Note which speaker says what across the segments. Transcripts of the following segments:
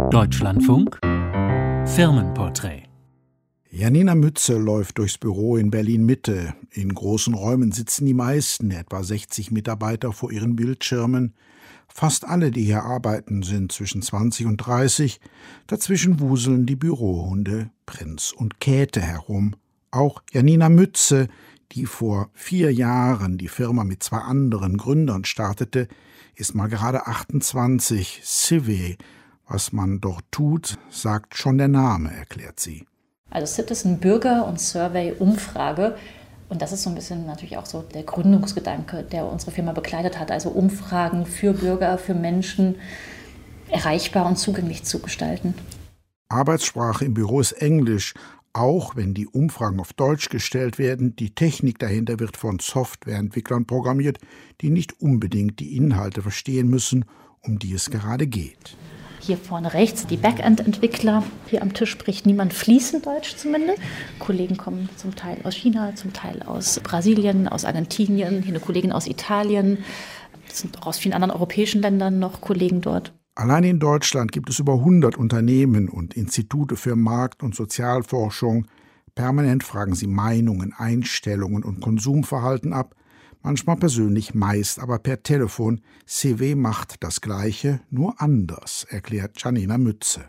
Speaker 1: Deutschlandfunk Firmenporträt.
Speaker 2: Janina Mütze läuft durchs Büro in Berlin-Mitte. In großen Räumen sitzen die meisten, etwa 60 Mitarbeiter, vor ihren Bildschirmen. Fast alle, die hier arbeiten, sind zwischen 20 und 30. Dazwischen wuseln die Bürohunde Prinz und Käthe herum. Auch Janina Mütze, die vor 4 Jahren die Firma mit 2 anderen Gründern startete, ist mal gerade 28. Civey. Was man dort tut, sagt schon der Name, erklärt sie.
Speaker 3: Also CIT ist eine Bürger- und Survey-Umfrage. Und das ist so ein bisschen natürlich auch so der Gründungsgedanke, der unsere Firma begleitet hat. Also Umfragen für Bürger, für Menschen erreichbar und zugänglich zu gestalten.
Speaker 2: Arbeitssprache im Büro ist Englisch, auch wenn die Umfragen auf Deutsch gestellt werden. Die Technik dahinter wird von Softwareentwicklern programmiert, die nicht unbedingt die Inhalte verstehen müssen, um die es gerade geht.
Speaker 3: Hier vorne rechts die Backend-Entwickler. Hier am Tisch spricht niemand fließend Deutsch zumindest. Kollegen kommen zum Teil aus China, zum Teil aus Brasilien, aus Argentinien. Hier eine Kollegin aus Italien. Es sind auch aus vielen anderen europäischen Ländern noch Kollegen dort.
Speaker 2: Allein in Deutschland gibt es über 100 Unternehmen und Institute für Markt- und Sozialforschung. Permanent fragen sie Meinungen, Einstellungen und Konsumverhalten ab. Manchmal persönlich, meist aber per Telefon. Civey macht das Gleiche, nur anders, erklärt Janina Mütze.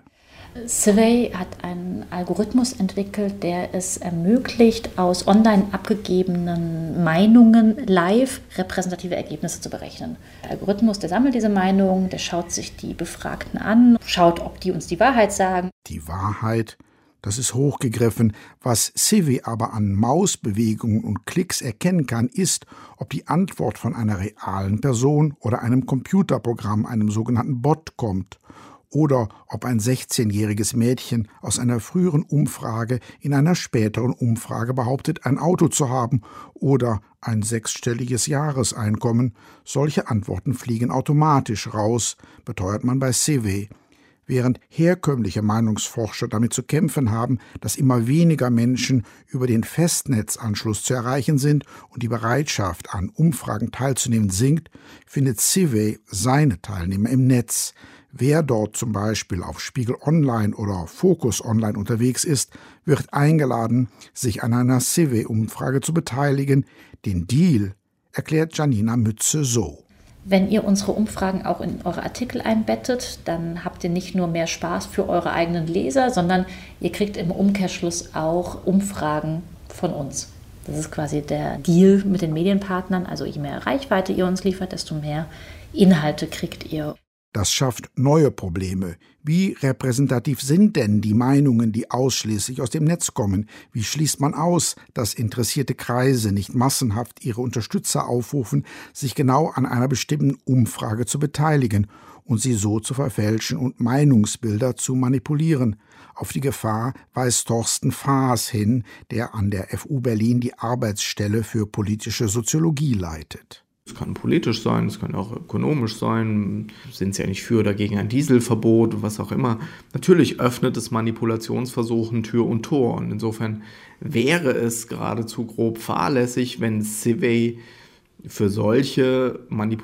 Speaker 3: Civey hat einen Algorithmus entwickelt, der es ermöglicht, aus online abgegebenen Meinungen live repräsentative Ergebnisse zu berechnen. Der Algorithmus, der sammelt diese Meinungen, der schaut sich die Befragten an, schaut, ob die uns die Wahrheit sagen.
Speaker 2: Die Wahrheit? Das ist hochgegriffen. Was Civey aber an Mausbewegungen und Klicks erkennen kann, ist, ob die Antwort von einer realen Person oder einem Computerprogramm, einem sogenannten Bot, kommt. Oder ob ein 16-jähriges Mädchen aus einer früheren Umfrage in einer späteren Umfrage behauptet, ein Auto zu haben oder ein 6-stelliges Jahreseinkommen. Solche Antworten fliegen automatisch raus, beteuert man bei Civey. Während herkömmliche Meinungsforscher damit zu kämpfen haben, dass immer weniger Menschen über den Festnetzanschluss zu erreichen sind und die Bereitschaft, an Umfragen teilzunehmen, sinkt, findet Civey seine Teilnehmer im Netz. Wer dort zum Beispiel auf Spiegel Online oder Focus Online unterwegs ist, wird eingeladen, sich an einer Civey-Umfrage zu beteiligen. Den Deal erklärt Janina Mütze so.
Speaker 3: Wenn ihr unsere Umfragen auch in eure Artikel einbettet, dann habt ihr nicht nur mehr Spaß für eure eigenen Leser, sondern ihr kriegt im Umkehrschluss auch Umfragen von uns. Das ist quasi der Deal mit den Medienpartnern. Also je mehr Reichweite ihr uns liefert, desto mehr Inhalte kriegt ihr.
Speaker 2: Das schafft neue Probleme. Wie repräsentativ sind denn die Meinungen, die ausschließlich aus dem Netz kommen? Wie schließt man aus, dass interessierte Kreise nicht massenhaft ihre Unterstützer aufrufen, sich genau an einer bestimmten Umfrage zu beteiligen und sie so zu verfälschen und Meinungsbilder zu manipulieren? Auf die Gefahr weist Thorsten Faas hin, der an der FU Berlin die Arbeitsstelle für politische Soziologie leitet.
Speaker 4: Es kann politisch sein, es kann auch ökonomisch sein. Sind sie ja nicht für oder gegen ein Dieselverbot, was auch immer. Natürlich öffnet es Manipulationsversuchen Tür und Tor. Und insofern wäre es geradezu grob fahrlässig, wenn Civey für solche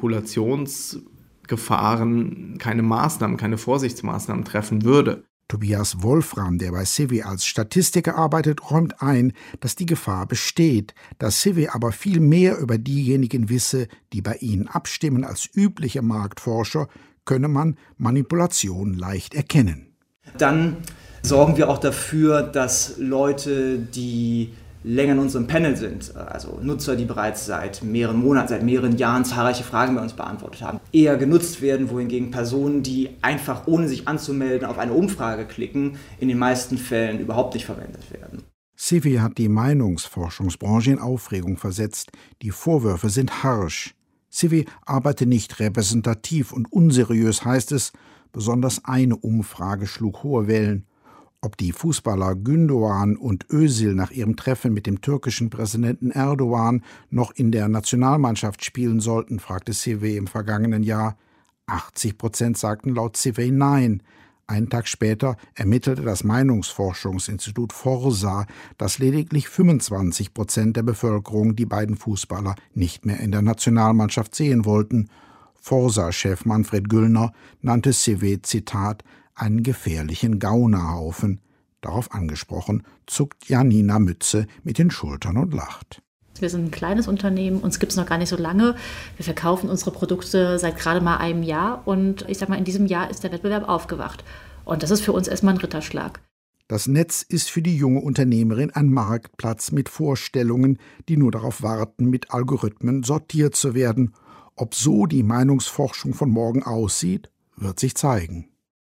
Speaker 4: Manipulationsgefahren keine Maßnahmen, keine Vorsichtsmaßnahmen treffen würde.
Speaker 2: Tobias Wolfram, der bei Civey als Statistiker arbeitet, räumt ein, dass die Gefahr besteht, dass Civey aber viel mehr über diejenigen wisse, die bei ihnen abstimmen, als übliche Marktforscher, könne man Manipulation leicht erkennen.
Speaker 5: Dann sorgen wir auch dafür, dass Leute, die länger in unserem Panel sind, also Nutzer, die bereits seit mehreren Monaten, seit mehreren Jahren zahlreiche Fragen bei uns beantwortet haben, eher genutzt werden, wohingegen Personen, die einfach ohne sich anzumelden auf eine Umfrage klicken, in den meisten Fällen überhaupt nicht verwendet werden.
Speaker 2: Civey hat die Meinungsforschungsbranche in Aufregung versetzt. Die Vorwürfe sind harsch. Civey arbeite nicht repräsentativ und unseriös, heißt es. Besonders eine Umfrage schlug hohe Wellen. Ob die Fußballer Gündoğan und Özil nach ihrem Treffen mit dem türkischen Präsidenten Erdogan noch in der Nationalmannschaft spielen sollten, fragte Civey im vergangenen Jahr. 80% sagten laut Civey nein. Einen Tag später ermittelte das Meinungsforschungsinstitut Forsa, dass lediglich 25% der Bevölkerung die beiden Fußballer nicht mehr in der Nationalmannschaft sehen wollten. Forsa-Chef Manfred Güllner nannte Civey, Zitat, einen gefährlichen Gaunerhaufen. Darauf angesprochen, zuckt Janina Mütze mit den Schultern und lacht.
Speaker 3: Wir sind ein kleines Unternehmen, uns gibt es noch gar nicht so lange. Wir verkaufen unsere Produkte seit gerade mal einem Jahr und ich sag mal, in diesem Jahr ist der Wettbewerb aufgewacht. Und das ist für uns erstmal ein Ritterschlag.
Speaker 2: Das Netz ist für die junge Unternehmerin ein Marktplatz mit Vorstellungen, die nur darauf warten, mit Algorithmen sortiert zu werden. Ob so die Meinungsforschung von morgen aussieht, wird sich zeigen.